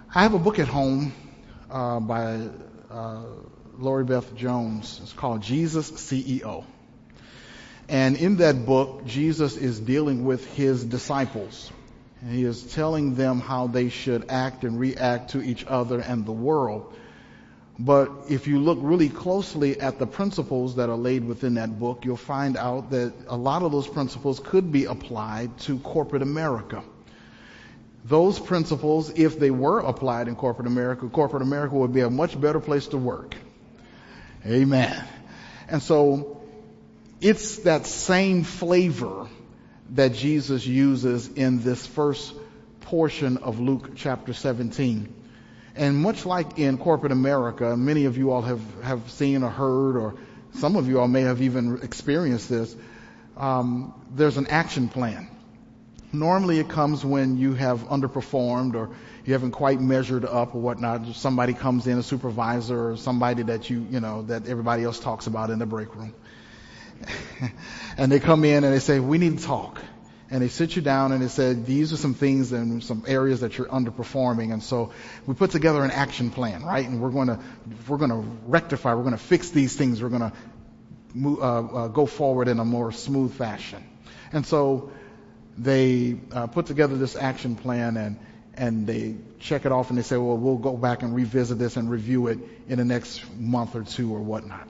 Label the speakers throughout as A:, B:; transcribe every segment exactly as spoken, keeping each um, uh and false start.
A: I have a book at home uh, by uh, Lori Beth Jones. It's called Jesus C E O. And in that book, Jesus is dealing with his disciples. And he is telling them how they should act and react to each other and the world. But if you look really closely at the principles that are laid within that book, you'll find out that a lot of those principles could be applied to corporate America. Those principles, if they were applied in corporate America, corporate America would be a much better place to work. Amen. And so it's that same flavor that Jesus uses in this first portion of Luke chapter seventeen. And much like in corporate America, many of you all have, have seen or heard, or some of you all may have even experienced this, um, there's an action plan. Normally it comes when you have underperformed or you haven't quite measured up or whatnot. Somebody comes in, a supervisor or somebody that you, you know, that everybody else talks about in the break room. And they come in and they say, we need to talk. And they sit you down and they said, these are some things and some areas that you're underperforming. And so we put together an action plan, right? And we're going to, we're going to rectify, we're going to fix these things. We're going to move, uh, uh, go forward in a more smooth fashion. And so they uh, put together this action plan and, and they check it off and they say, well, we'll go back and revisit this and review it in the next month or two or whatnot.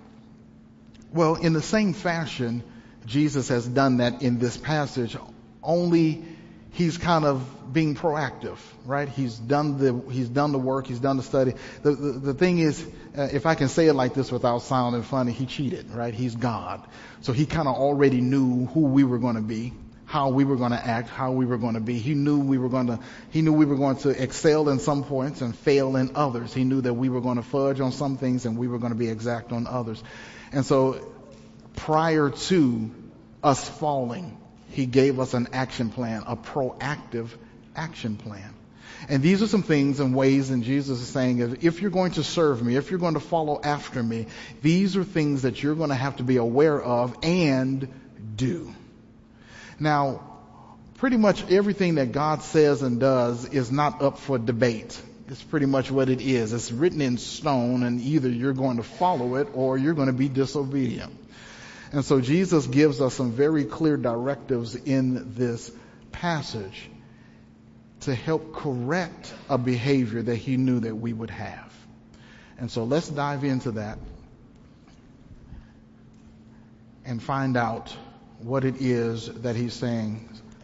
A: Well, in the same fashion, Jesus has done that in this passage, only he's kind of being proactive, right? He's done the, he's done the work, he's done the study. The, the, the thing is, uh, if I can say it like this without sounding funny, he cheated, right? He's God. So he kind of already knew who we were going to be, how we were going to act, how we were going to be. He knew we were going to, he knew we were going to excel in some points and fail in others. He knew that we were going to fudge on some things and we were going to be exact on others. And so prior to us falling, he gave us an action plan, a proactive action plan. And these are some things and ways, and Jesus is saying, if you're going to serve me, if you're going to follow after me, these are things that you're going to have to be aware of and do. Now, pretty much everything that God says and does is not up for debate. It's pretty much what it is. It's written in stone, and either you're going to follow it or you're going to be disobedient. And so Jesus gives us some very clear directives in this passage to help correct a behavior that he knew that we would have. And so let's dive into that and find out what it is that he's saying.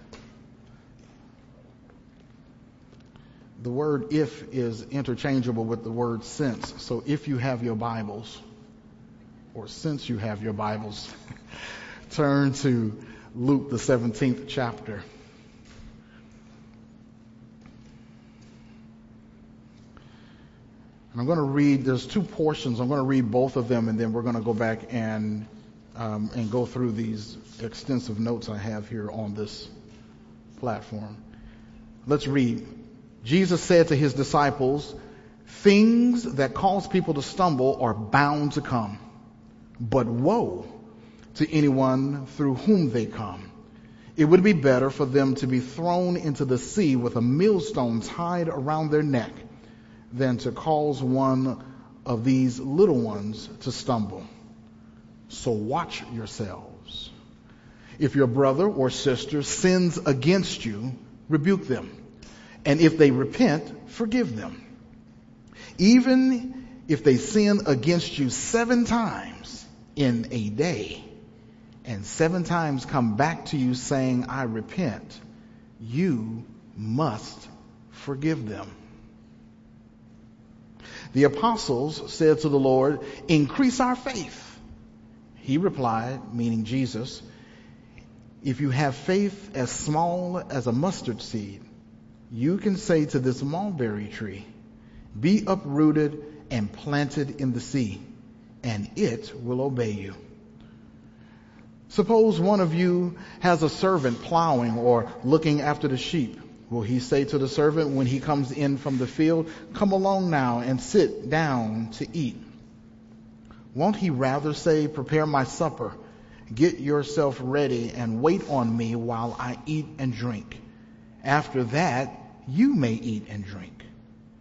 A: The word if is interchangeable with the word since. So if you have your Bibles, or since you have your Bibles, turn to Luke, the seventeenth chapter. And I'm going to read, there's two portions. I'm going to read both of them, and then we're going to go back and um, and go through these extensive notes I have here on this platform. Let's read. Jesus said to his disciples, things that cause people to stumble are bound to come. But woe to anyone through whom they come. It would be better for them to be thrown into the sea with a millstone tied around their neck than to cause one of these little ones to stumble. So watch yourselves. If your brother or sister sins against you, rebuke them. And if they repent, forgive them. Even if they sin against you seven times in a day, and seven times come back to you saying, I repent, you must forgive them. The apostles said to the Lord, increase our faith. He replied, meaning Jesus, if you have faith as small as a mustard seed, you can say to this mulberry tree, be uprooted and planted in the sea, and it will obey you. Suppose one of you has a servant plowing or looking after the sheep. Will he say to the servant when he comes in from the field, come along now and sit down to eat? Won't he rather say, prepare my supper, get yourself ready and wait on me while I eat and drink? After that, you may eat and drink.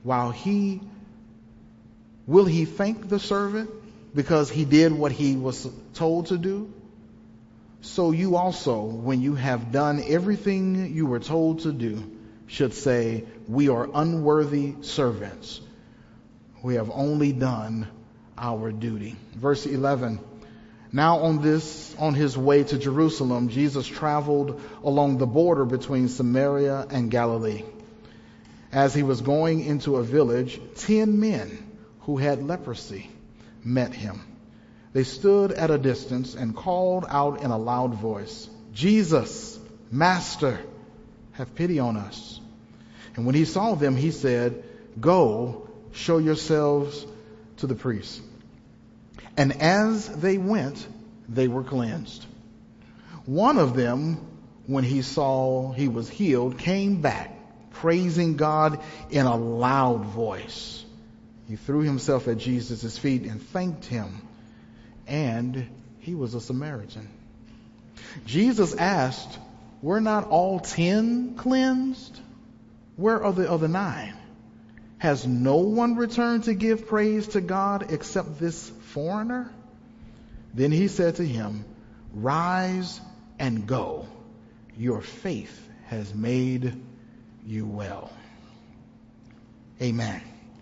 A: while he, will he thank the servant because he did what he was told to do? So you also, when you have done everything you were told to do, should say, we are unworthy servants. We have only done our duty. Verse eleven. Now on this, on his way to Jerusalem, Jesus traveled along the border between Samaria and Galilee. As he was going into a village, ten men who had leprosy met him. They stood at a distance and called out in a loud voice, Jesus, Master, have pity on us. And when he saw them, he said, go, show yourselves to the priests. And as they went, they were cleansed. One of them, when he saw he was healed, came back, praising God in a loud voice. He threw himself at Jesus' feet and thanked him. And he was a Samaritan. Jesus asked, were not all ten cleansed? Where are the other nine? Has no one returned to give praise to God except this foreigner? Then he said to him, rise and go. Your faith has made you well. Amen.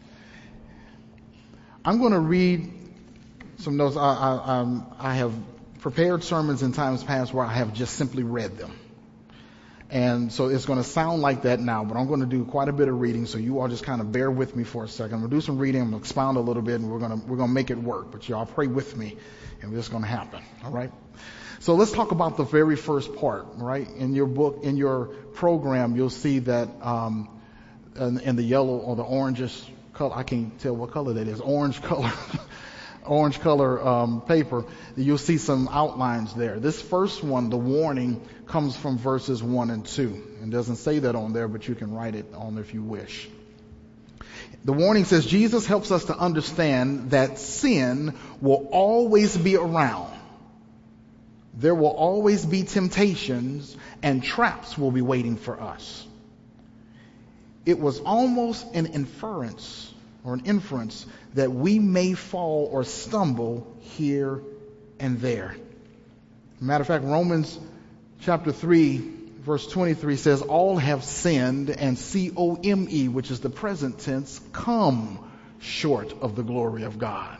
A: I'm going to read some notes. I, I, um, I have prepared sermons in times past where I have just simply read them. And so it's going to sound like that now, but I'm going to do quite a bit of reading, so you all just kind of bear with me for a second. I'm going to do some reading, I'm going to expound a little bit, and we're going to we're going to make it work. But y'all pray with me, and it's going to happen. All right. So let's talk about the very first part. Right in your book, in your program, you'll see that um, in, in the yellow or the orangish color. I can't tell what color that is. Orange color. orange color um, paper, you'll see some outlines there. This first one, the warning, comes from verses one and two. It doesn't say that on there, but you can write it on if you wish. The warning says Jesus helps us to understand that sin will always be around. There will always be temptations, and traps will be waiting for us. It was almost an inference or an inference that we may fall or stumble here and there. Matter of fact, Romans chapter three, verse twenty-three says, all have sinned and C O M E, which is the present tense, come short of the glory of God.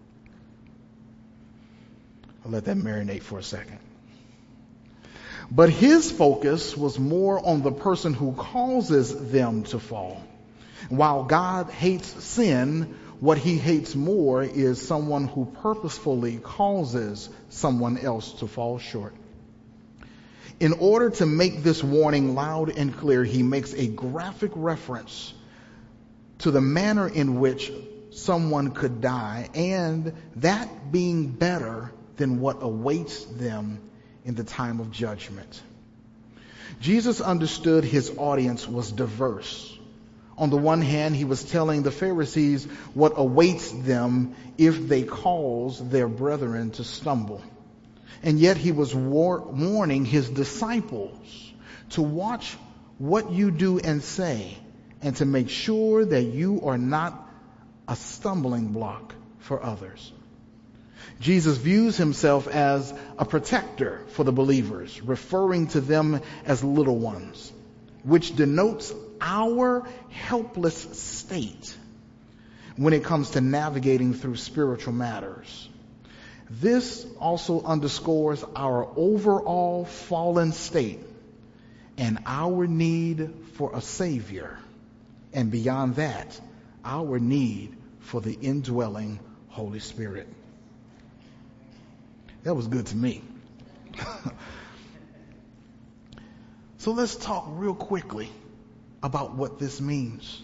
A: I'll let that marinate for a second. But his focus was more on the person who causes them to fall. While God hates sin, what he hates more is someone who purposefully causes someone else to fall short. In order to make this warning loud and clear, he makes a graphic reference to the manner in which someone could die, and that being better than what awaits them in the time of judgment. Jesus understood his audience was diverse. On the one hand, he was telling the Pharisees what awaits them if they cause their brethren to stumble. And yet he was war- warning his disciples to watch what you do and say, and to make sure that you are not a stumbling block for others. Jesus views himself as a protector for the believers, referring to them as little ones, which denotes our helpless state when it comes to navigating through spiritual matters. This also underscores our overall fallen state and our need for a Savior, and beyond that, our need for the indwelling Holy Spirit. That was good to me. So let's talk real quickly about what this means.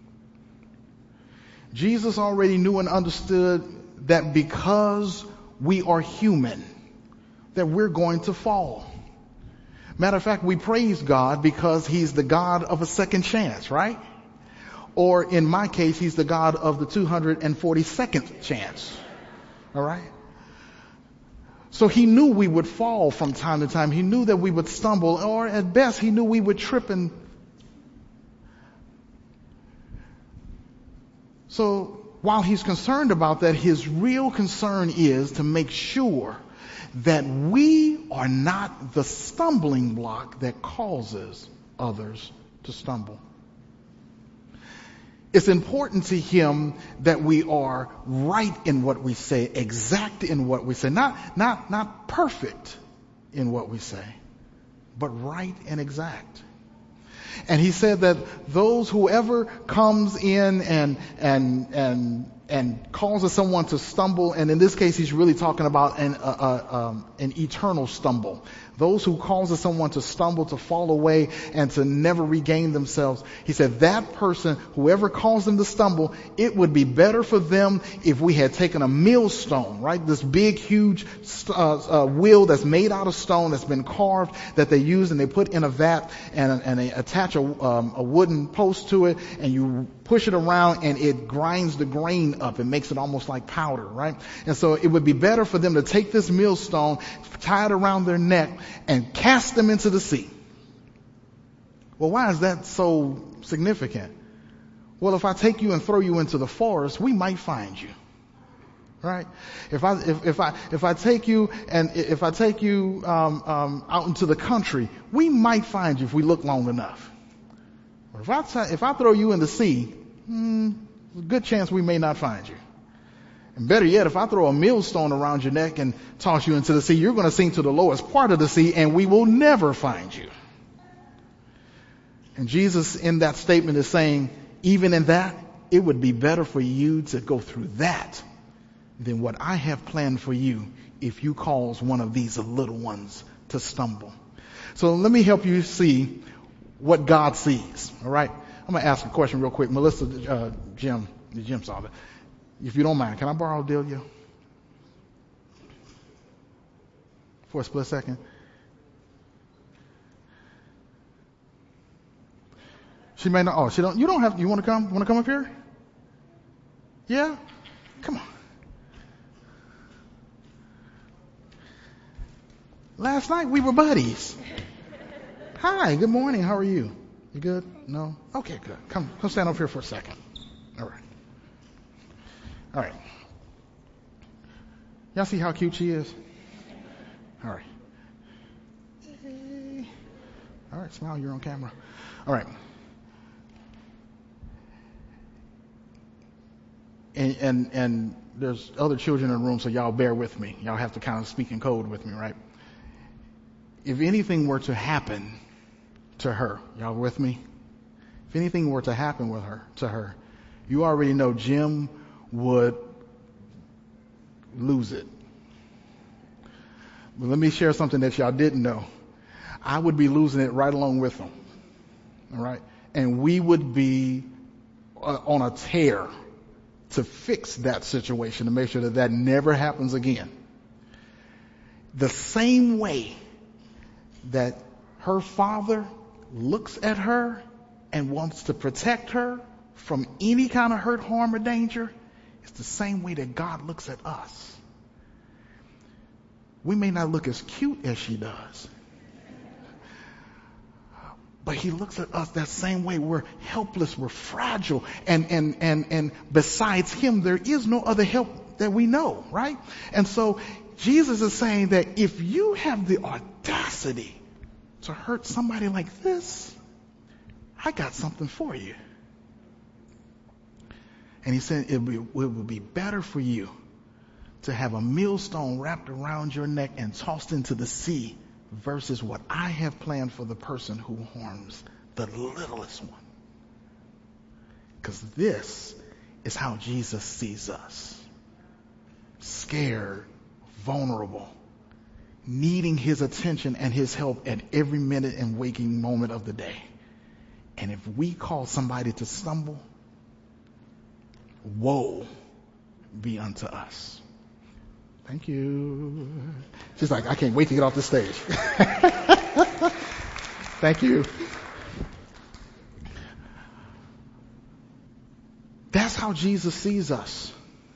A: Jesus already knew and understood that because we are human, that we're going to fall. Matter of fact, we praise God because he's the God of a second chance, right? Or in my case, he's the God of the two hundred forty-second chance. All right? So he knew we would fall from time to time. He knew that we would stumble, or at best, he knew we would trip and So while he's concerned about that, his real concern is to make sure that we are not the stumbling block that causes others to stumble. It's important to him that we are right in what we say, exact in what we say, not, not, not perfect in what we say, but right and exact. And he said that those, whoever comes in and, and, and, and causes someone to stumble, and in this case he's really talking about an, uh, uh, um, an eternal stumble. Those who causes someone to stumble, to fall away, and to never regain themselves. He said that person, whoever caused them to stumble, it would be better for them if we had taken a millstone, right? This big, huge uh, uh, wheel that's made out of stone, that's been carved, that they use and they put in a vat, and, and they attach a, um, a wooden post to it, and you push it around and it grinds the grain up. It makes it almost like powder, right? And so it would be better for them to take this millstone, tie it around their neck, and cast them into the sea. Well, why is that so significant? Well, if I take you and throw you into the forest, we might find you. Right? If I if, if I if I take you and if I take you um, um, out into the country, we might find you if we look long enough. But if I t- if I throw you in the sea, hmm, there's a good chance we may not find you. And better yet, if I throw a millstone around your neck and toss you into the sea, you're going to sink to the lowest part of the sea, and we will never find you. And Jesus in that statement is saying, even in that, it would be better for you to go through that than what I have planned for you if you cause one of these little ones to stumble. So let me help you see what God sees. All right? I'm going to ask a question real quick. Melissa, uh, Jim, Jim saw that. If you don't mind, can I borrow Delia for a split second? She may not. Oh, she don't. You don't have. You want to come? Want to come up here? Yeah. Come on. Last night we were buddies. Hi. Good morning. How are you? You good? No. Okay. Good. Come. Come stand up here for a second. All right. All right. Y'all see how cute she is? All right. Hey. All right, smile, you're on camera. All right. And, and, and there's other children in the room, so y'all bear with me. Y'all have to kind of speak in code with me, right? If anything were to happen to her, y'all with me? If anything were to happen with her, to her, you already know Jim would lose it. But let me share something that y'all didn't know. I would be losing it right along with them. All right? And we would be uh, on a tear to fix that situation, to make sure that that never happens again. The same way that her father looks at her and wants to protect her from any kind of hurt, harm, or danger, it's the same way that God looks at us. We may not look as cute as she does, but he looks at us that same way. We're helpless, we're fragile, and and and and besides him, there is no other help that we know, right? And so Jesus is saying that if you have the audacity to hurt somebody like this, I got something for you. And he said it would, be, it would be better for you to have a millstone wrapped around your neck and tossed into the sea versus what I have planned for the person who harms the littlest one. Because this is how Jesus sees us. Scared, vulnerable, needing his attention and his help at every minute and waking moment of the day. And if we cause somebody to stumble, woe be unto us. Thank you. She's like, I can't wait to get off the stage. Thank you. That's how Jesus sees us.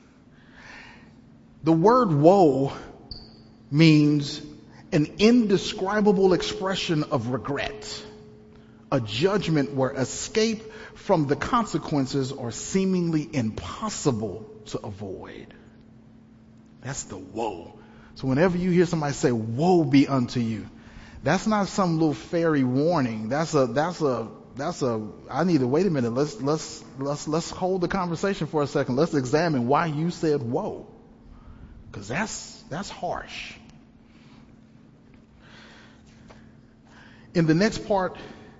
A: The word woe means an indescribable expression of regret, a judgment where escape from the consequences are seemingly impossible to avoid. That's the woe. So whenever you hear somebody say, woe be unto you, that's not some little fairy warning. That's a, that's a, that's a, I need to wait a minute. Let's, let's, let's, let's hold the conversation for a second. Let's examine why you said woe. Cause that's, that's harsh. In the next part,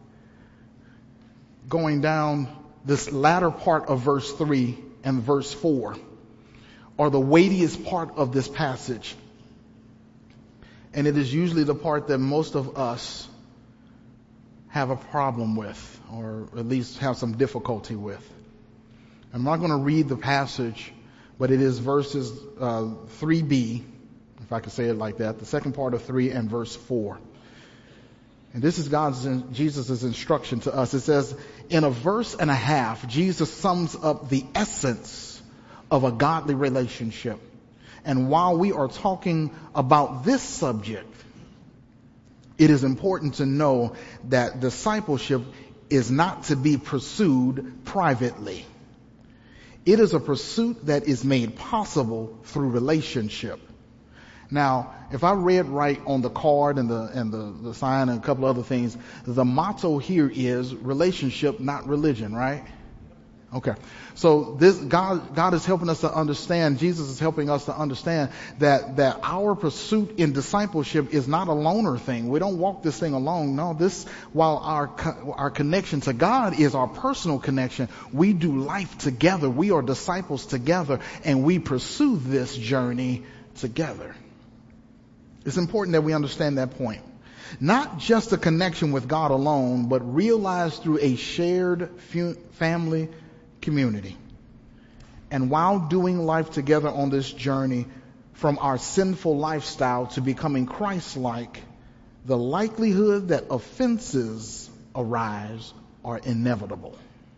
A: going down this latter part of verse three and verse four are the weightiest part of this passage. And it is usually the part that most of us have a problem with, or at least have some difficulty with. I'm not going to read the passage, but it is verses uh, three b, if I could say it like that, the second part of three and verse four. And this is God's, Jesus' instruction to us. It says, in a verse and a half, Jesus sums up the essence of a godly relationship. And while we are talking about this subject, it is important to know that discipleship is not to be pursued privately. It is a pursuit that is made possible through relationship. Now, if I read right on the card and the and the, the sign and a couple other things, the motto here is relationship, not religion, right? Okay. So this God God is helping us to understand, Jesus is helping us to understand that that our pursuit in discipleship is not a loner thing. We don't walk this thing alone. No, this while our our connection to God is our personal connection, we do life together. We are disciples together, and we pursue this journey together. It's important that we understand that point. Not just a connection with God alone, but realized through a shared fu- family community. And while doing life together on this journey from our sinful lifestyle to becoming Christ-like, the likelihood that offenses arise are inevitable.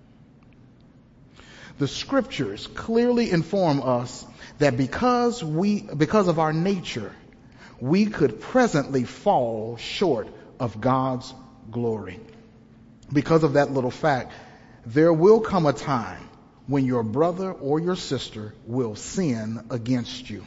A: The scriptures clearly inform us that because we, because of our nature, we could presently fall short of God's glory. Because of that little fact, there will come a time when your brother or your sister will sin against you.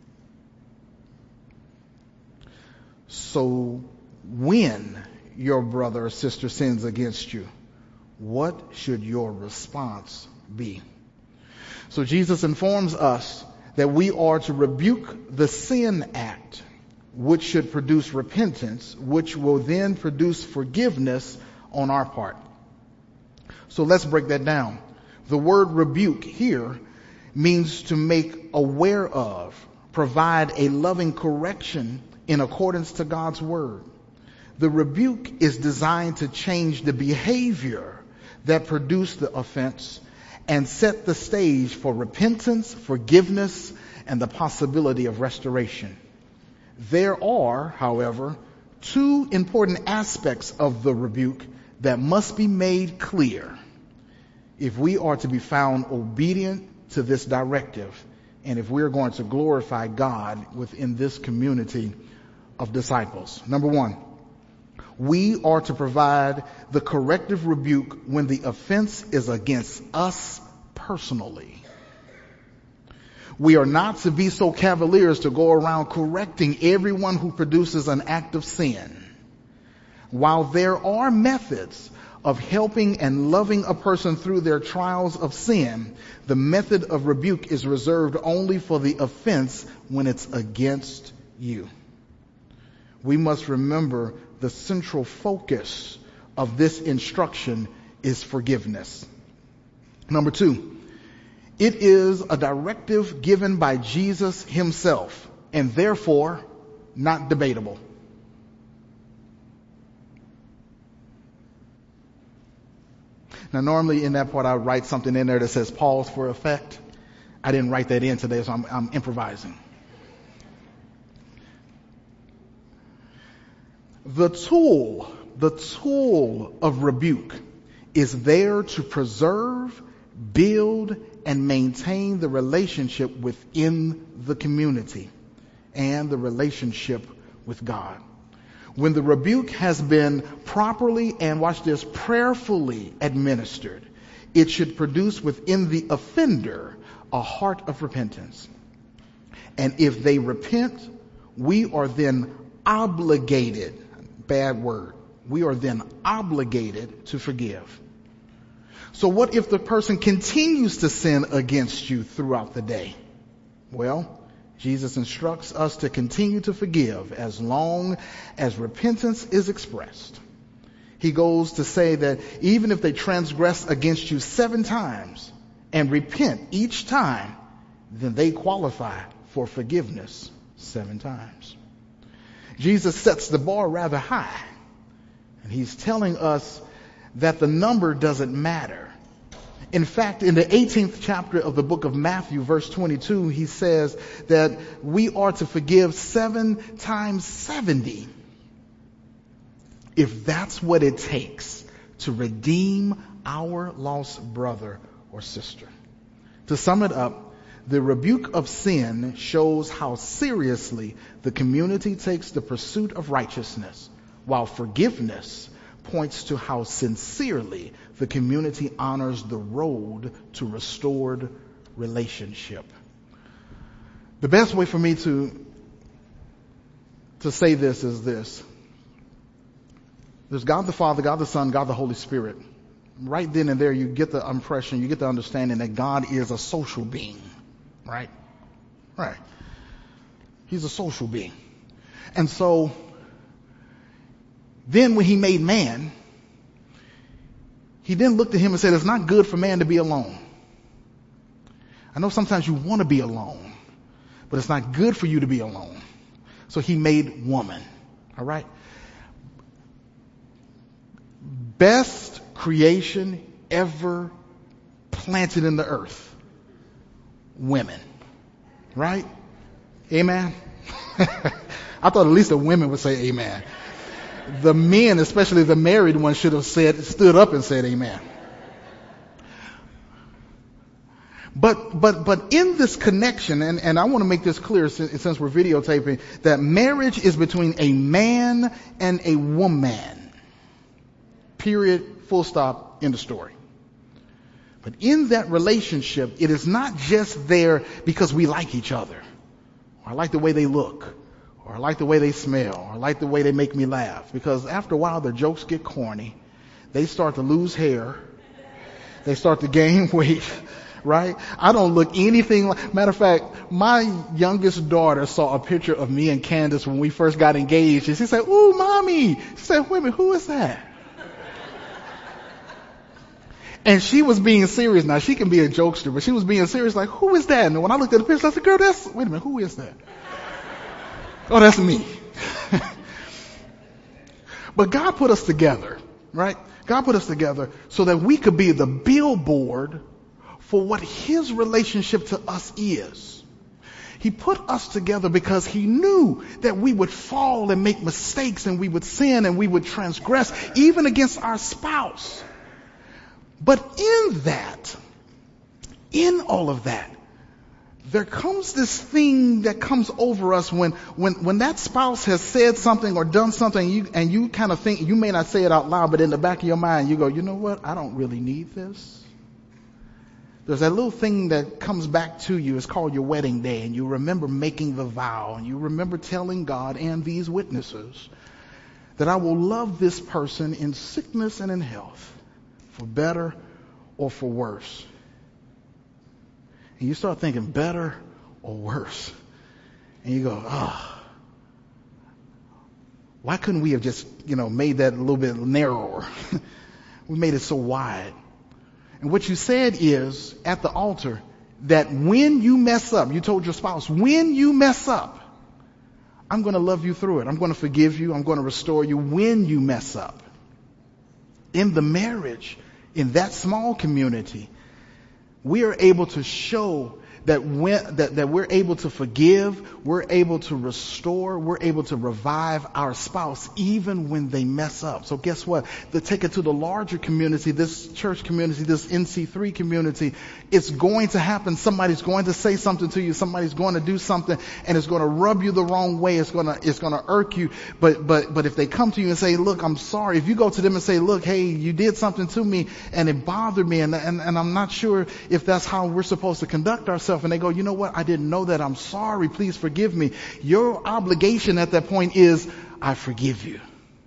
A: So when your brother or sister sins against you, what should your response be? So Jesus informs us that we are to rebuke the sin act, which should produce repentance, which will then produce forgiveness on our part. So let's break that down. The word rebuke here means to make aware of, provide a loving correction in accordance to God's word. The rebuke is designed to change the behavior that produced the offense and set the stage for repentance, forgiveness, and the possibility of restoration. There are, however, two important aspects of the rebuke that must be made clear if we are to be found obedient to this directive and if we are going to glorify God within this community of disciples. Number one, we are to provide the corrective rebuke when the offense is against us personally. We are not to be so cavaliers to go around correcting everyone who produces an act of sin. While there are methods of helping and loving a person through their trials of sin, the method of rebuke is reserved only for the offense when it's against you. We must remember the central focus of this instruction is forgiveness. Number two, it is a directive given by Jesus himself and therefore not debatable. Now, normally in that part, I write something in there that says pause for effect. I didn't write that in today, so I'm, I'm improvising. The tool, the tool of rebuke is there to preserve, build, and maintain the relationship within the community and the relationship with God. When the rebuke has been properly and, watch this, prayerfully administered, it should produce within the offender a heart of repentance. And if they repent, we are then obligated, bad word, we are then obligated to forgive. So what if the person continues to sin against you throughout the day? Well, Jesus instructs us to continue to forgive as long as repentance is expressed. He goes to say that even if they transgress against you seven times and repent each time, then they qualify for forgiveness seven times. Jesus sets the bar rather high, and he's telling us that the number doesn't matter. In fact, in the eighteenth chapter of the book of Matthew, verse twenty-two, he says that we are to forgive seven times seventy. If that's what it takes to redeem our lost brother or sister. To sum it up, the rebuke of sin shows how seriously the community takes the pursuit of righteousness, while forgiveness points to how sincerely the community honors the road to restored relationship. The best way for me to, to say this is this. There's God the Father, God the Son, God the Holy Spirit. Right then and there, you get the impression, you get the understanding that God is a social being. Right? Right. He's a social being. And so, then when he made man, he then looked at him and said, it's not good for man to be alone. I know sometimes you want to be alone, but it's not good for you to be alone. So he made woman. All right? Best creation ever planted in the earth. Women. Right? Amen? I thought at least the women would say amen. The men, especially the married ones, should have said, stood up and said amen. But, but, but in this connection, and, and I want to make this clear since, since we're videotaping, that marriage is between a man and a woman. Period. Full stop. End of story. But in that relationship, it is not just there because we like each other, or I like the way they look, or I like the way they smell, or I like the way they make me laugh. Because after a while, their jokes get corny. They start to lose hair. They start to gain weight, right? I don't look anything like, matter of fact, my youngest daughter saw a picture of me and Candace when we first got engaged, and she said, ooh, mommy. She said, wait a minute, who is that? And she was being serious. Now, she can be a jokester, but she was being serious, like, who is that? And when I looked at the picture, I said, girl, that's, wait a minute, who is that? Oh, that's me. But God put us together, right? God put us together so that we could be the billboard for what his relationship to us is. He put us together because he knew that we would fall and make mistakes, and we would sin and we would transgress even against our spouse. But in that, in all of that, there comes this thing that comes over us when, when, when that spouse has said something or done something, and you, and you kind of think, you may not say it out loud, but in the back of your mind, you go, you know what? I don't really need this. There's that little thing that comes back to you. It's called your wedding day, and you remember making the vow, and you remember telling God and these witnesses that I will love this person in sickness and in health, for better or for worse. And you start thinking better or worse. And you go, oh, why couldn't we have just, you know, made that a little bit narrower? We made it so wide. And what you said is at the altar that when you mess up, you told your spouse, when you mess up, I'm going to love you through it. I'm going to forgive you. I'm going to restore you when you mess up. In the marriage, in that small community, we are able to show that when, that, that we're able to forgive, we're able to restore, we're able to revive our spouse even when they mess up. So guess what? To take it to the larger community, this church community, this N C three community, it's going to happen. Somebody's going to say something to you. Somebody's going to do something, and it's going to rub you the wrong way. It's going to, it's going to irk you. But, but, but if they come to you and say, look, I'm sorry. If you go to them and say, look, hey, you did something to me and it bothered me, and, and, and I'm not sure if that's how we're supposed to conduct ourselves. And they go, you know what? I didn't know that. I'm sorry. Please forgive me. Your obligation at that point is, I forgive you.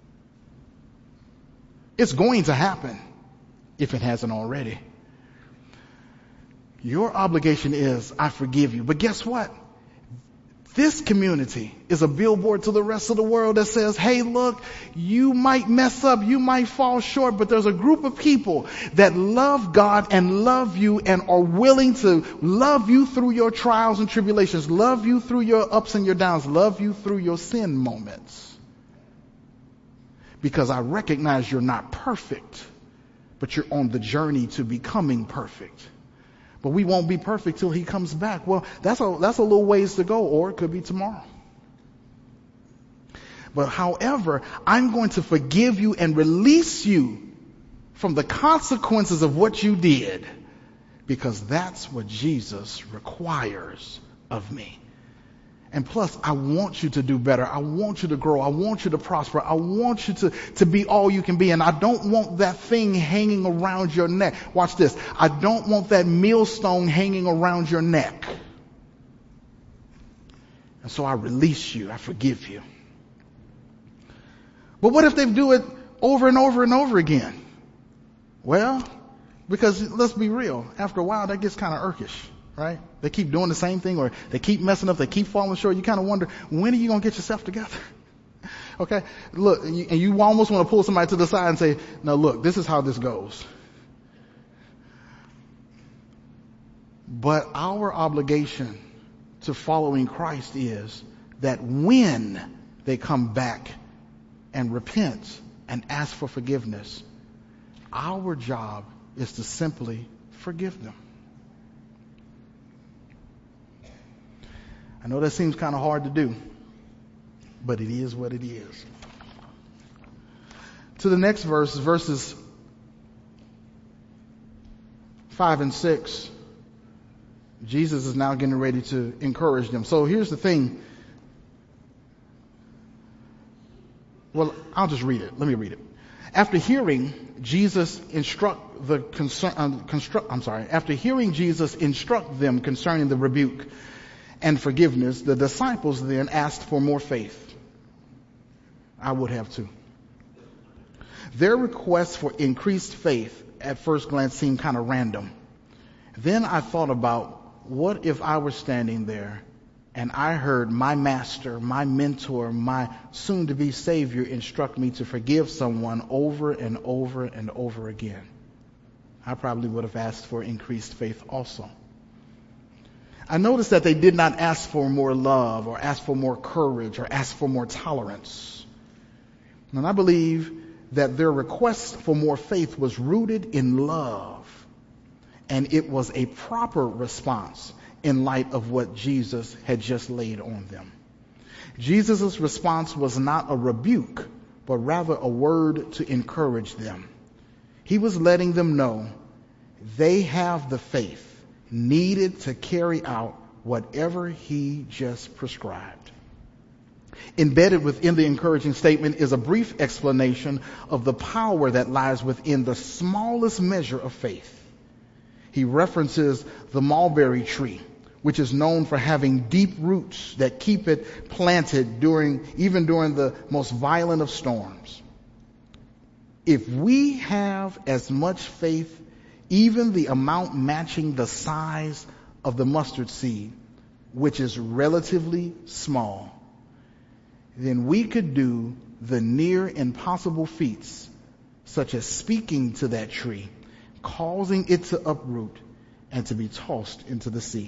A: It's going to happen if it hasn't already. Your obligation is, I forgive you. But guess what? This community is a billboard to the rest of the world that says, hey, look, you might mess up, you might fall short, but there's a group of people that love God and love you and are willing to love you through your trials and tribulations, love you through your ups and your downs, love you through your sin moments. Because I recognize you're not perfect, but you're on the journey to becoming perfect. But we won't be perfect till he comes back. Well, that's a, that's a little ways to go, or it could be tomorrow. But however, I'm going to forgive you and release you from the consequences of what you did, because that's what Jesus requires of me. And plus, I want you to do better. I want you to grow. I want you to prosper. I want you to, to be all you can be. And I don't want that thing hanging around your neck. Watch this. I don't want that millstone hanging around your neck. And so I release you. I forgive you. But what if they do it over and over and over again? Well, because let's be real. After a while, that gets kind of irkish. Right? They keep doing the same thing, or they keep messing up, they keep falling short. You kind of wonder, when are you going to get yourself together? Okay? Look, and you almost want to pull somebody to the side and say, no, look, this is how this goes. But our obligation to following Christ is that when they come back and repent and ask for forgiveness, our job is to simply forgive them. I know that seems kind of hard to do, but it is what it is. To the next verse, verses five and six, Jesus is now getting ready to encourage them. So here's the thing. Well, I'll just read it. Let me read it. After hearing Jesus instruct the concern, uh, construct, I'm sorry. After hearing Jesus instruct them concerning the rebuke and forgiveness, the disciples then asked for more faith. I would have too. Their request for increased faith at first glance seemed kind of random. Then I thought about, what if I were standing there and I heard my master, my mentor, my soon-to-be Savior instruct me to forgive someone over and over and over again? I probably would have asked for increased faith also. I noticed that they did not ask for more love or ask for more courage or ask for more tolerance. And I believe that their request for more faith was rooted in love, and it was a proper response in light of what Jesus had just laid on them. Jesus' response was not a rebuke, but rather a word to encourage them. He was letting them know they have the faith needed to carry out whatever he just prescribed. Embedded within the encouraging statement is a brief explanation of the power that lies within the smallest measure of faith. He references the mulberry tree, which is known for having deep roots that keep it planted during, even during the most violent of storms. If we have as much faith, even the amount matching the size of the mustard seed, which is relatively small, then we could do the near impossible feats, such as speaking to that tree, causing it to uproot and to be tossed into the sea.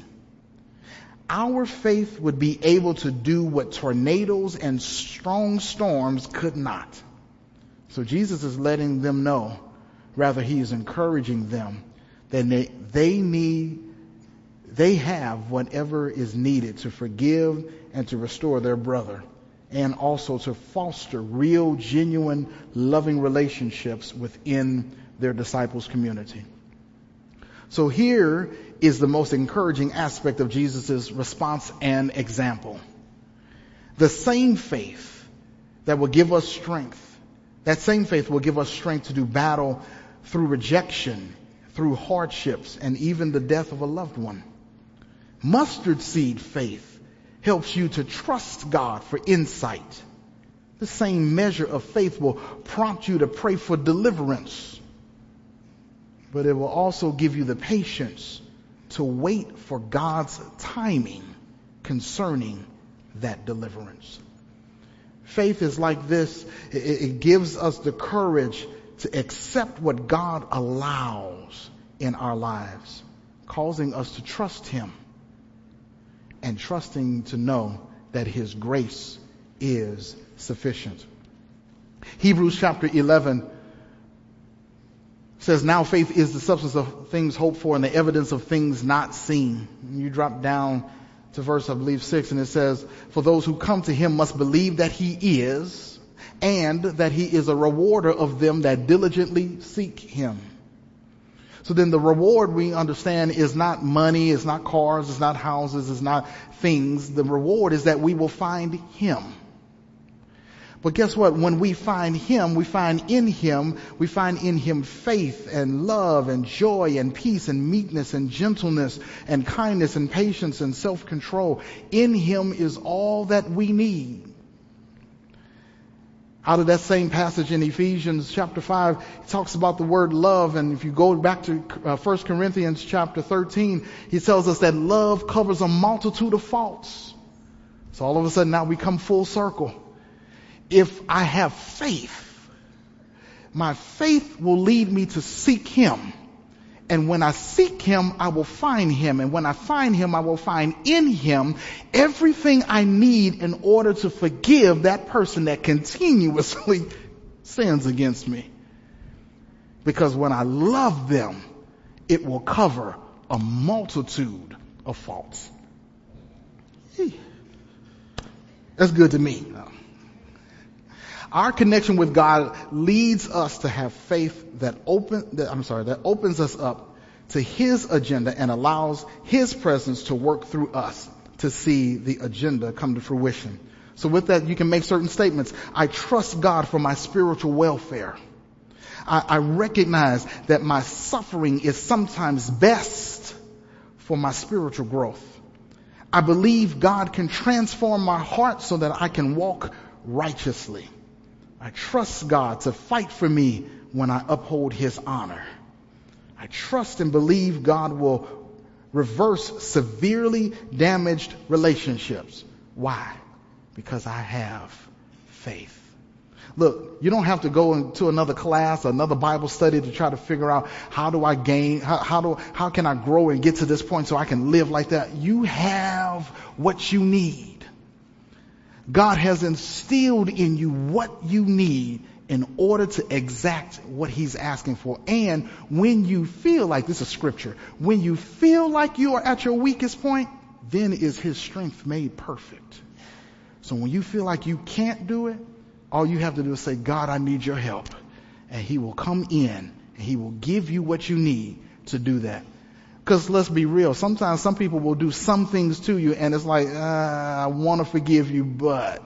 A: Our faith would be able to do what tornadoes and strong storms could not. So Jesus is letting them know, rather he is encouraging them, that they, they need they have whatever is needed to forgive and to restore their brother, and also to foster real, genuine, loving relationships within their disciples' community. So here is the most encouraging aspect of Jesus' response and example. The same faith that will give us strength, that same faith will give us strength to do battle through rejection, through hardships, and even the death of a loved one. Mustard seed faith helps you to trust God for insight. The same measure of faith will prompt you to pray for deliverance, but it will also give you the patience to wait for God's timing concerning that deliverance. Faith is like this. It gives us the courage to accept what God allows in our lives, causing us to trust Him and trusting to know that His grace is sufficient. Hebrews chapter eleven says, now faith is the substance of things hoped for and the evidence of things not seen. And you drop down to verse, I believe, six, and it says, for those who come to Him must believe that He is, and that He is a rewarder of them that diligently seek Him. So then the reward, we understand, is not money, it's not cars, it's not houses, it's not things. The reward is that we will find Him. But guess what? When we find Him, we find in Him, we find in Him faith and love and joy and peace and meekness and gentleness and kindness and patience and self-control. In Him is all that we need. Out of that same passage in Ephesians chapter five, it talks about the word love. And if you go back to uh, First Corinthians chapter thirteen, he tells us that love covers a multitude of faults. So all of a sudden now we come full circle. If I have faith, my faith will lead me to seek Him. And when I seek Him, I will find Him. And when I find Him, I will find in Him everything I need in order to forgive that person that continuously sins against me. Because when I love them, it will cover a multitude of faults. That's good to me. Our connection with God leads us to have faith that open, that, I'm sorry, that opens us up to His agenda and allows His presence to work through us to see the agenda come to fruition. So with that, you can make certain statements. I trust God for my spiritual welfare. I, I recognize that my suffering is sometimes best for my spiritual growth. I believe God can transform my heart so that I can walk righteously. I trust God to fight for me when I uphold His honor. I trust and believe God will reverse severely damaged relationships. Why? Because I have faith. Look, you don't have to go into another class, another Bible study to try to figure out how do I gain, how, how do, how can I grow and get to this point so I can live like that. You have what you need. God has instilled in you what you need in order to exact what He's asking for. And when you feel like, this is scripture, when you feel like you are at your weakest point, then is His strength made perfect. So when you feel like you can't do it, all you have to do is say, God, I need your help. And He will come in and He will give you what you need to do that. Because let's be real, sometimes some people will do some things to you and it's like, uh, I want to forgive you, but.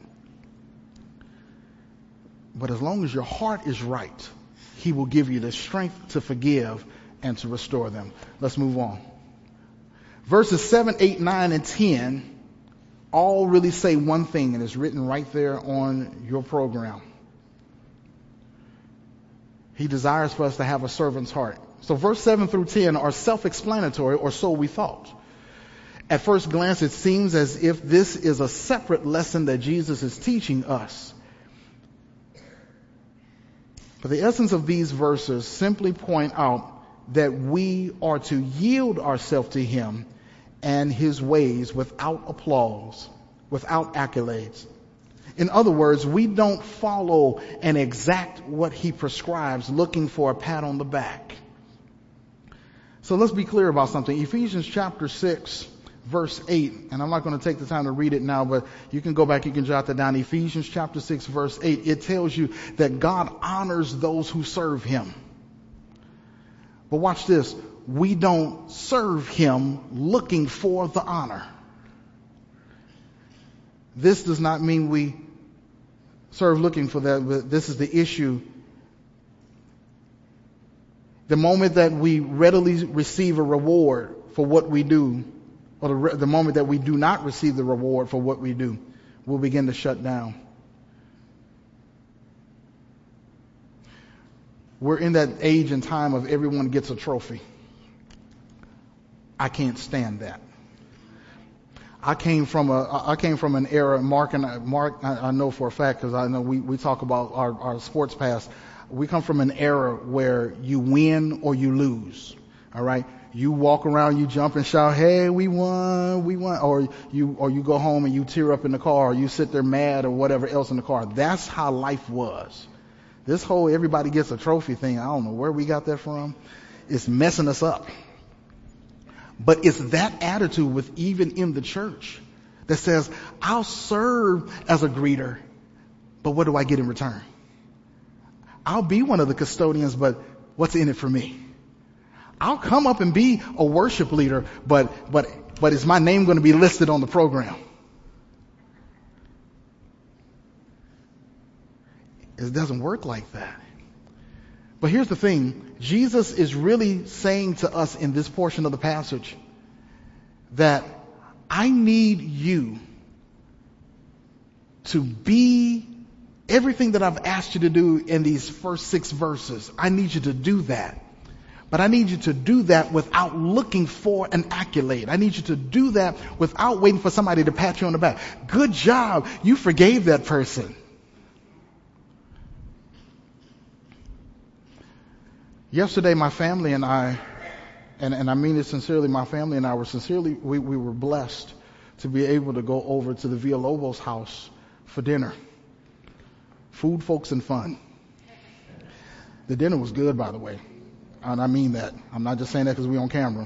A: But as long as your heart is right, He will give you the strength to forgive and to restore them. Let's move on. Verses seven, eight, nine, and ten all really say one thing, and it's written right there on your program. He desires for us to have a servant's heart. So verse seven through ten are self-explanatory, or so we thought. At first glance, it seems as if this is a separate lesson that Jesus is teaching us. But the essence of these verses simply point out that we are to yield ourselves to Him and His ways without applause, without accolades. In other words, we don't follow and exact what He prescribes looking for a pat on the back. So let's be clear about something. Ephesians chapter six, verse eight, and I'm not going to take the time to read it now, but you can go back, you can jot that down. Ephesians chapter six, verse eight, it tells you that God honors those who serve him. But watch this. We don't serve him looking for the honor. This does not mean we serve looking for that, but this is the issue. The moment that we readily receive a reward for what we do, or the, re- the moment that we do not receive the reward for what we do, we'll begin to shut down. We're in that age and time of everyone gets a trophy. I can't stand that. I came from a I came from an era, Mark and I, Mark I, I know for a fact because I know we, we talk about our, our sports past. We come from an era where you win or you lose. All right, you walk around, you jump and shout, "Hey, we won, we won!" Or you or you go home and you tear up in the car, or you sit there mad or whatever else in the car. That's how life was. This whole everybody gets a trophy thing, I don't know where we got that from. It's messing us up. But it's that attitude with even in the church that says, I'll serve as a greeter, but what do I get in return? I'll be one of the custodians, but what's in it for me? I'll come up and be a worship leader, but but but is my name going to be listed on the program? It doesn't work like that. But here's the thing. Jesus is really saying to us in this portion of the passage that I need you to be everything that I've asked you to do in these first six verses. I need you to do that. But I need you to do that without looking for an accolade. I need you to do that without waiting for somebody to pat you on the back. Good job. You forgave that person. Yesterday, my family and I, and, and I mean it sincerely, my family and I were sincerely, we, we were blessed to be able to go over to the Villalobos house for dinner. Food, folks, and fun. The dinner was good, by the way. And I mean that. I'm not just saying that because we're on camera.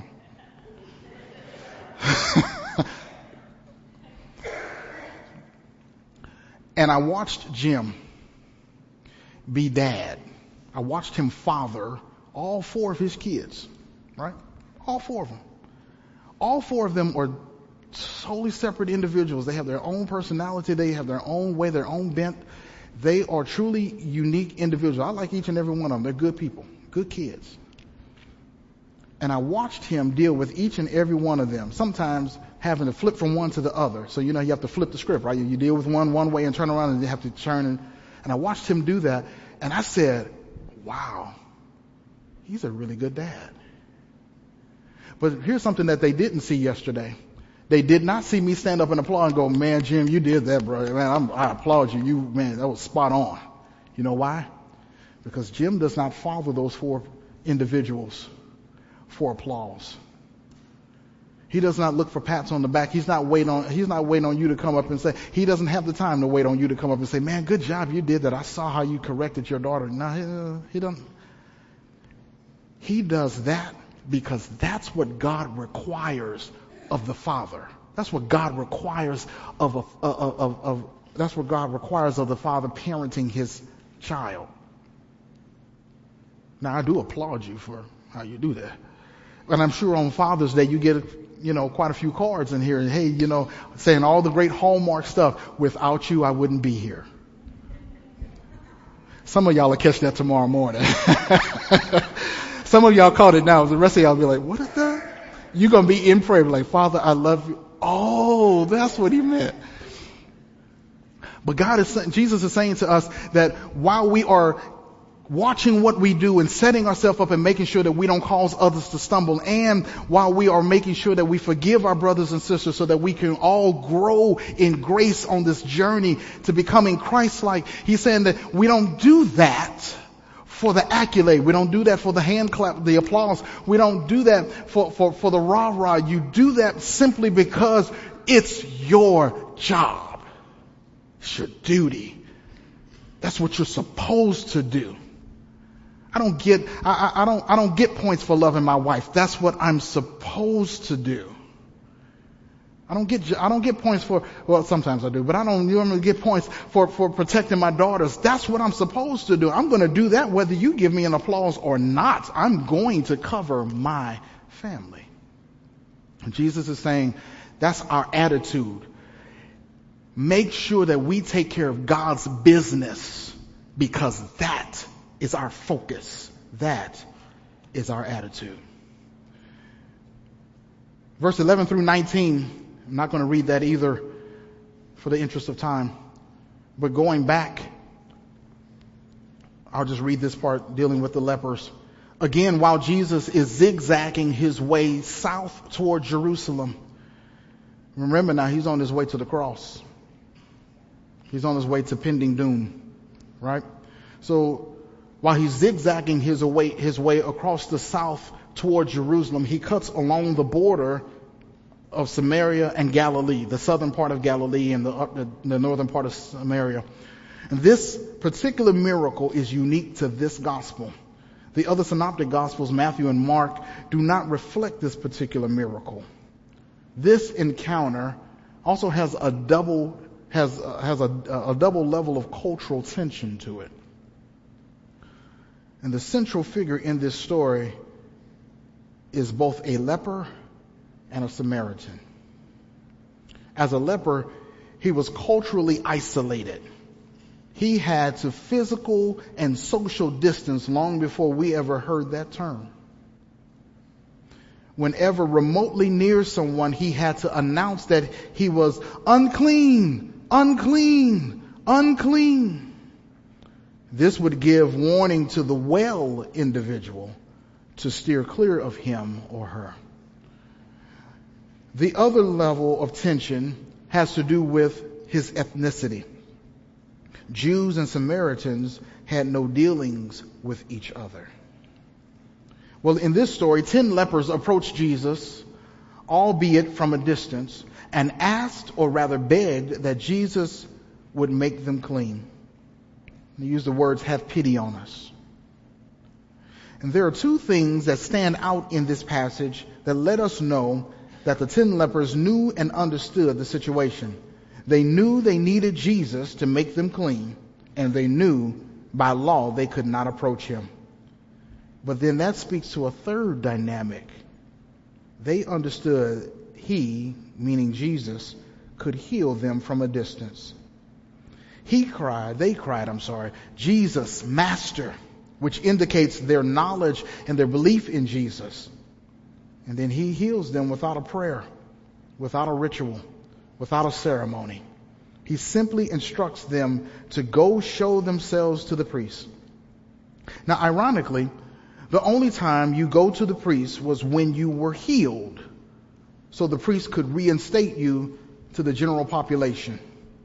A: And I watched Jim be dad. I watched him father all four of his kids, right? All four of them. All four of them are totally separate individuals. They have their own personality. They have their own way, their own bent. They are truly unique individuals. I like each and every one of them. They're good people, good kids. And I watched him deal with each and every one of them, sometimes having to flip from one to the other. So, you know, you have to flip the script, right? You, you deal with one one way and turn around and you have to turn. And, and I watched him do that. And I said, wow, he's a really good dad. But here's something that they didn't see yesterday. They did not see me stand up and applaud and go, man, Jim, you did that, bro. Man, I'm, I applaud you. You, man, that was spot on. You know why? Because Jim does not father those four individuals for applause. He does not look for pats on the back. He's not waiting on, he's not waiting on you to come up and say, he doesn't have the time to wait on you to come up and say, man, good job. You did that. I saw how you corrected your daughter. No, he, he doesn't. He does that because that's what God requires of the Father. That's what God requires of, a, of, of, of that's what God requires of the Father parenting his child. Now, I do applaud you for how you do that. And I'm sure on Father's Day you get, you know, quite a few cards in here. And hey, you know, saying all the great Hallmark stuff. Without you, I wouldn't be here. Some of y'all will catch that tomorrow morning. Some of y'all caught it now. The rest of y'all will be like, what is that? You're going to be in prayer. Like, Father, I love you. Oh, that's what he meant. But God is, Jesus is saying to us that while we are watching what we do and setting ourselves up and making sure that we don't cause others to stumble, and while we are making sure that we forgive our brothers and sisters so that we can all grow in grace on this journey to becoming Christ-like, he's saying that we don't do that for the accolade. We don't do that for the hand clap, the applause. We don't do that for, for, for the rah-rah. You do that simply because it's your job. It's your duty. That's what you're supposed to do. I don't get, I, I, I don't, I don't get points for loving my wife. That's what I'm supposed to do. I don't get, I don't get points for, well, sometimes I do, but I don't normally get points for, for protecting my daughters. That's what I'm supposed to do. I'm going to do that whether you give me an applause or not. I'm going to cover my family. And Jesus is saying that's our attitude. Make sure that we take care of God's business, because that is our focus. That is our attitude. Verse eleven through nineteen, I'm not going to read that either for the interest of time. But going back, I'll just read this part dealing with the lepers. Again, while Jesus is zigzagging his way south toward Jerusalem. Remember now, he's on his way to the cross. He's on his way to pending doom, right? So while he's zigzagging his way, his way across the south toward Jerusalem, he cuts along the border of Samaria and Galilee, the southern part of Galilee and the, the, the northern part of Samaria. And this particular miracle is unique to this gospel. The other synoptic gospels, Matthew and Mark, do not reflect this particular miracle. This encounter also has a double has has a, a double level of cultural tension to it. And the central figure in this story is both a leper and a Samaritan. As a leper, he was culturally isolated. He had to physical and social distance long before we ever heard that term. Whenever remotely near someone, he had to announce that he was unclean, unclean, unclean. This would give warning to the well individual to steer clear of him or her. The other level of tension has to do with his ethnicity. Jews and Samaritans had no dealings with each other. Well, in this story, ten lepers approached Jesus, albeit from a distance, and asked, or rather begged, that Jesus would make them clean. They use the words, have pity on us. And there are two things that stand out in this passage that let us know that the ten lepers knew and understood the situation. They knew they needed Jesus to make them clean, and they knew by law they could not approach him. But then that speaks to a third dynamic. They understood he, meaning Jesus, could heal them from a distance. He cried, they cried, I'm sorry, Jesus, Master, which indicates their knowledge and their belief in Jesus. And then he heals them without a prayer, without a ritual, without a ceremony. He simply instructs them to go show themselves to the priest. Now, ironically, the only time you go to the priest was when you were healed, so the priest could reinstate you to the general population.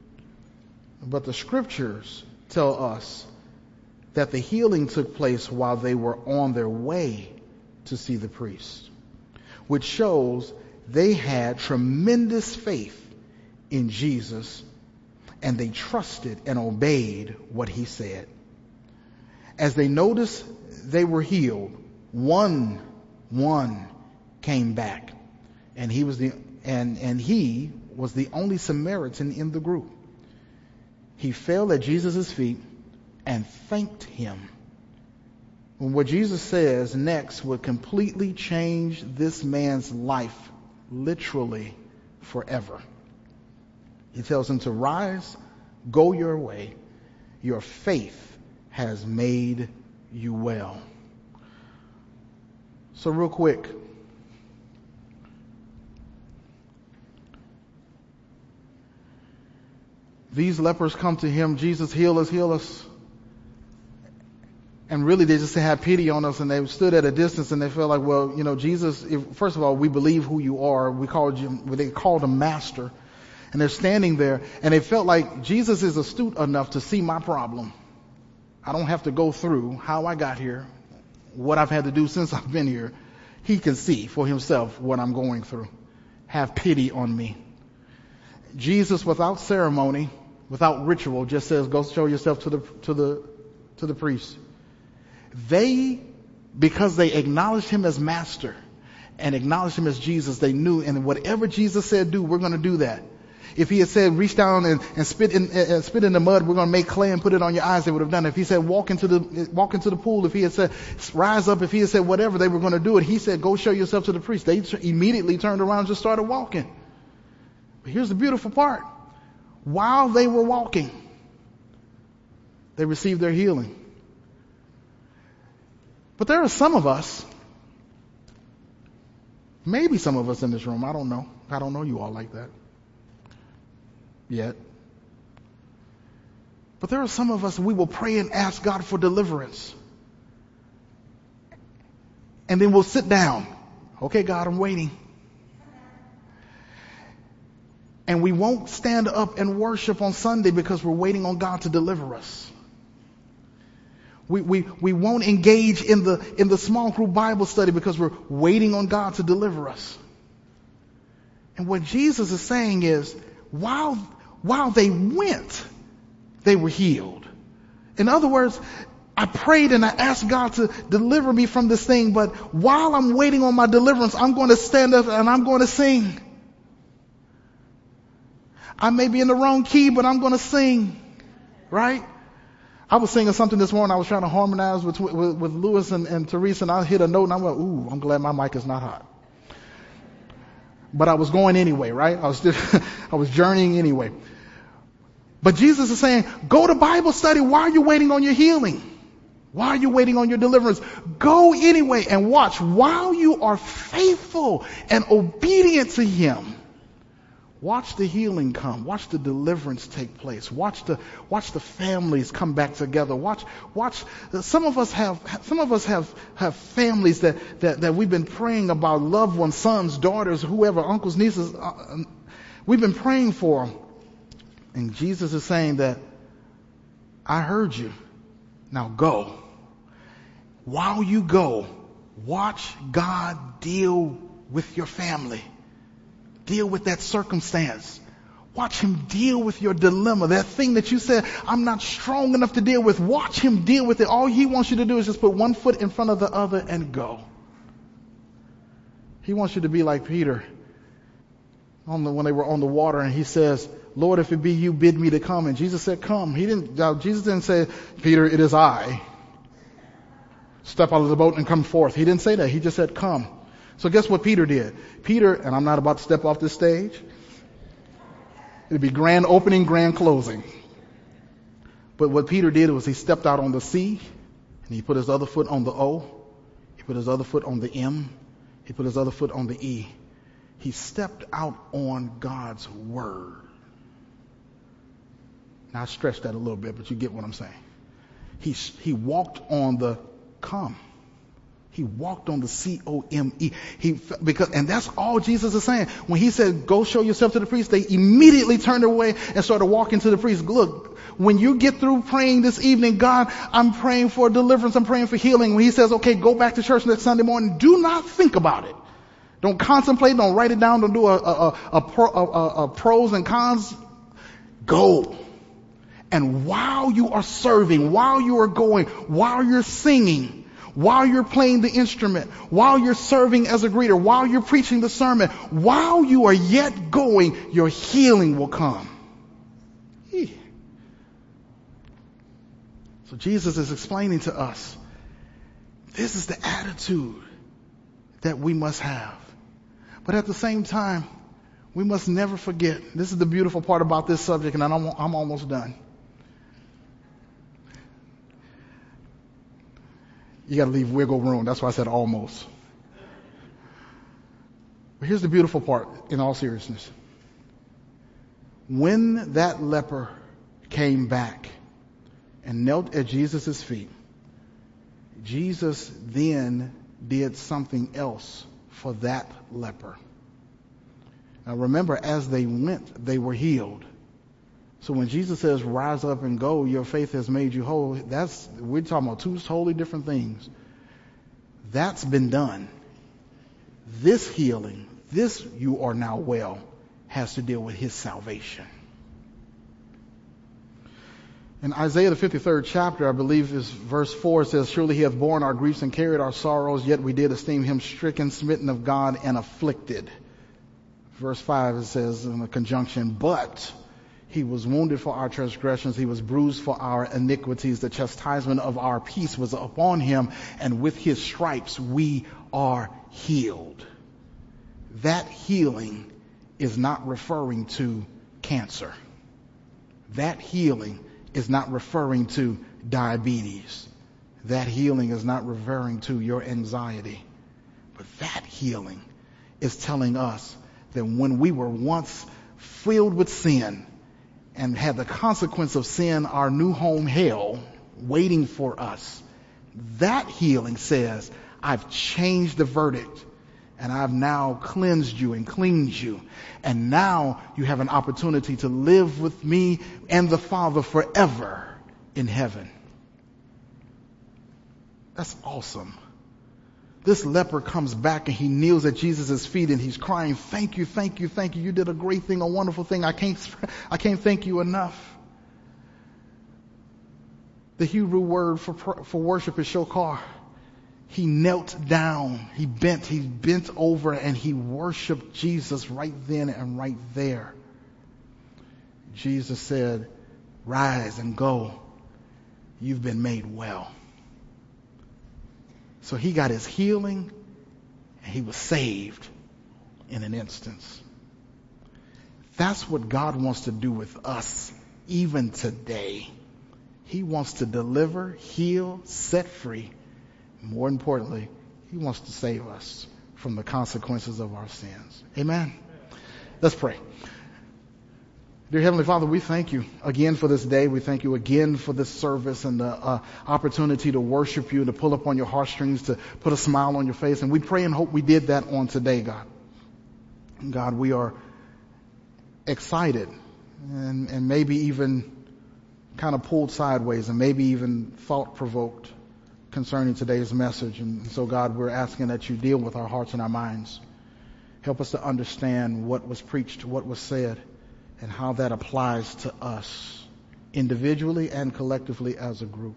A: But the scriptures tell us that the healing took place while they were on their way to see the priest, which shows they had tremendous faith in Jesus, and they trusted and obeyed what he said. As they noticed they were healed, one, one came back, and he was the and and he was the only Samaritan in the group. He fell at Jesus' feet and thanked him. And what Jesus says next would completely change this man's life, literally forever. He tells him to rise, go your way. Your faith has made you well. So real quick, these lepers come to him, Jesus, heal us, heal us. And really they just had pity on us, and they stood at a distance, and they felt like, well, you know, Jesus, if, first of all, we believe who you are. We called you, they called him Master. And they're standing there, and they felt like Jesus is astute enough to see my problem. I don't have to go through how I got here, what I've had to do since I've been here. He can see for himself what I'm going through. Have pity on me. Jesus, without ceremony, without ritual, just says, go show yourself to the to the to the priest. They, because they acknowledged him as master and acknowledged him as Jesus, they knew, and whatever Jesus said do, we're going to do that. If he had said, reach down and, and spit in uh, spit in the mud, we're going to make clay and put it on your eyes, they would have done it. If he said, walk into the walk into the pool, if he had said, rise up, if he had said whatever, they were going to do it. He said, go show yourself to the priest. They t- immediately turned around and just started walking. But here's the beautiful part. While they were walking, they received their healing. But there are some of us, maybe some of us in this room, I don't know. I don't know you all like that yet. But there are some of us, we will pray and ask God for deliverance. And then we'll sit down. Okay, God, I'm waiting. And we won't stand up and worship on Sunday because we're waiting on God to deliver us. We, we, we won't engage in the, in the small group Bible study because we're waiting on God to deliver us. And what Jesus is saying is, while, while they went, they were healed. In other words, I prayed and I asked God to deliver me from this thing, but while I'm waiting on my deliverance, I'm going to stand up and I'm going to sing. I may be in the wrong key, but I'm going to sing. Right? I was singing something this morning. I was trying to harmonize with, with, with Lewis and, and Teresa, and I hit a note and I went, ooh, I'm glad my mic is not hot. But I was going anyway, right? I was still, I was journeying anyway. But Jesus is saying, go to Bible study while you're waiting on your healing. While you're waiting on your deliverance. Go anyway and watch. While you are faithful and obedient to him, watch the healing come. Watch the deliverance take place. Watch the watch the families come back together. Watch watch. Some of us have some of us have have families that that that we've been praying about, loved ones, sons, daughters, whoever, uncles, nieces. Uh, we've been praying for them, and Jesus is saying that I heard you. Now go. While you go, watch God deal with your family. Deal with that circumstance. Watch him deal with your dilemma. That thing that you said, I'm not strong enough to deal with. Watch him deal with it. All he wants you to do is just put one foot in front of the other and go. He wants you to be like Peter on the, when they were on the water, and he says, Lord, if it be you, bid me to come. And Jesus said, come. He didn't, Jesus didn't say, Peter, it is I. Step out of the boat and come forth. He didn't say that. He just said, come. So guess what Peter did? Peter, and I'm not about to step off this stage. It'd be grand opening, grand closing. But what Peter did was he stepped out on the C, and he put his other foot on the O. He put his other foot on the M. He put his other foot on the E. He stepped out on God's word. Now I stretched that a little bit, but you get what I'm saying. He, he walked on the come. He walked on the C O M E. He, because, and that's all Jesus is saying. When he said, go show yourself to the priest, they immediately turned away and started walking to the priest. Look, when you get through praying this evening, God, I'm praying for deliverance. I'm praying for healing. When he says, okay, go back to church next Sunday morning, do not think about it. Don't contemplate. Don't write it down. Don't do a, a, a, a, a, a pros and cons. Go. And while you are serving, while you are going, while you're singing, while you're playing the instrument, while you're serving as a greeter, while you're preaching the sermon, while you are yet going, your healing will come. So Jesus is explaining to us, this is the attitude that we must have. But at the same time, we must never forget, this is the beautiful part about this subject, and I'm, I'm almost done. You got to leave wiggle room. That's why I said almost. But here's the beautiful part in all seriousness. When that leper came back and knelt at Jesus' feet, Jesus then did something else for that leper. Now remember, as they went, they were healed. So when Jesus says, rise up and go, your faith has made you whole, that's, we're talking about two totally different things. That's been done. This healing, this you are now well, has to deal with his salvation. In Isaiah the fifty-third chapter, I believe is verse four, it says, surely he hath borne our griefs and carried our sorrows, yet we did esteem him stricken, smitten of God, and afflicted. Verse five, it says in the conjunction, but he was wounded for our transgressions, he was bruised for our iniquities, the chastisement of our peace was upon him, and with his stripes we are healed. That healing is not referring to cancer. That healing is not referring to diabetes. That healing is not referring to your anxiety. But that healing is telling us that when we were once filled with sin and had the consequence of sin, our new home hell waiting for us, that healing says, I've changed the verdict and I've now cleansed you and cleaned you. And now you have an opportunity to live with me and the Father forever in heaven. That's awesome. This leper comes back and he kneels at Jesus' feet and he's crying, thank you, thank you, thank you. You did a great thing, a wonderful thing. I can't, I can't thank you enough. The Hebrew word for, for worship is shokar. He knelt down, he bent, he bent over and he worshiped Jesus right then and right there. Jesus said, rise and go. You've been made well. So he got his healing and he was saved in an instance. That's what God wants to do with us even today. He wants to deliver, heal, set free. More importantly, he wants to save us from the consequences of our sins. Amen. Let's pray. Dear Heavenly Father, we thank you again for this day. We thank you again for this service and the uh, opportunity to worship you, to pull up on your heartstrings, to put a smile on your face. And we pray and hope we did that on today, God. God, we are excited and, and maybe even kind of pulled sideways and maybe even thought-provoked concerning today's message. And so, God, we're asking that you deal with our hearts and our minds. Help us to understand what was preached, what was said, and how that applies to us individually and collectively as a group.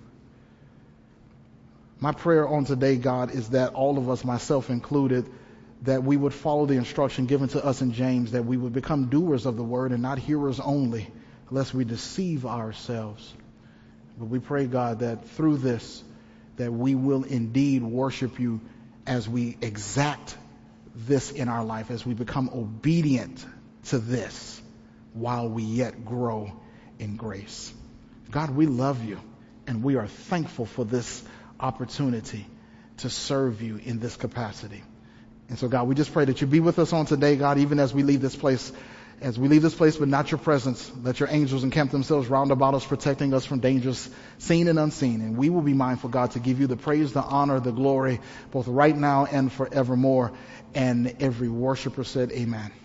A: My prayer on today, God, is that all of us, myself included, that we would follow the instruction given to us in James, that we would become doers of the word and not hearers only, lest we deceive ourselves. But we pray, God, that through this, that we will indeed worship you as we exact this in our life, as we become obedient to this while we yet grow in grace. God, we love you and we are thankful for this opportunity to serve you in this capacity. And so, God, we just pray that you be with us on today, God, even as we leave this place. As we leave this place, but not your presence, let your angels encamp themselves round about us, protecting us from dangers seen and unseen. And we will be mindful, God, to give you the praise, the honor, the glory, both right now and forevermore. And every worshiper said, amen.